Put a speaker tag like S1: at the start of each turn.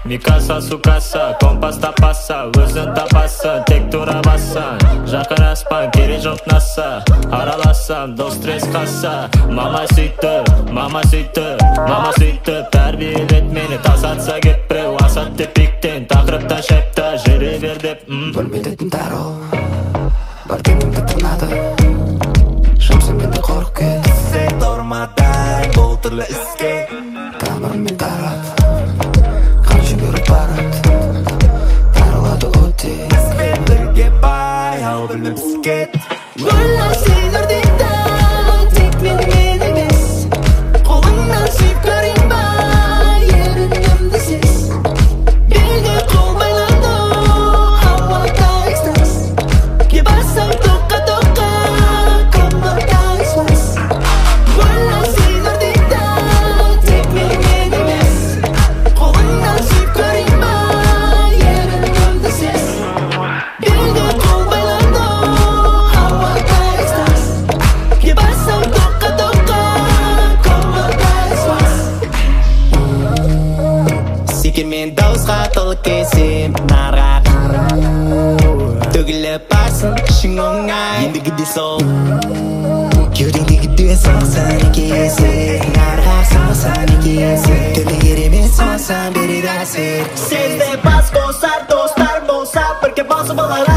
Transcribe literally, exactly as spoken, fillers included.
S1: Mikasa sukasa, kompas tapasa, özün tapasın, tek tura bassan. Жақын аспан, керек жоқ наса. Аралассам, дос стресс қасса. Мама сөйтті, мама сөйтті, мама сөйтті. Тәрбиелет мені, тасатса кеп біреу, асатты пиктен, тақырыптан шайпта, жүре бер деп.
S2: Бөлмедетін дару, бар кемімді тырнады. Шамсы менде қорық кет.
S3: Сен тұрмадай, бұл түрлі іске.
S2: Тамырымен тарап, қан жүгіріп барат. Тарылады өте.
S3: Бізбен бірге бай, ау біліп іскет.
S4: Олар сендер дейді, тек менімен емес. Қолыңнан сүйіп көрейін ба, ерінімді сез. Белге қол байланды, ауада экстаз. Ке бассаң тоққа-тоққа, комбата экспресс. Олар сендер дейді, тек менімен емес. Қолыңнан сүйіп көрейін ба, ерінімді сез. Белге қол байланды, ауада экстаз. Ке бассаң тоққа-тоққа, комбата экспресс.
S3: Секермен дауысқа толы кесем, нарға төгіліп барсын, ішің оңай. Ендігіде сол кеудеңдегі салсан екі есе, нарға салсан екі есе. Түрлі керемет салсан береді әсер.
S4: Сезде бас қосар, достар болса, бірге басып алар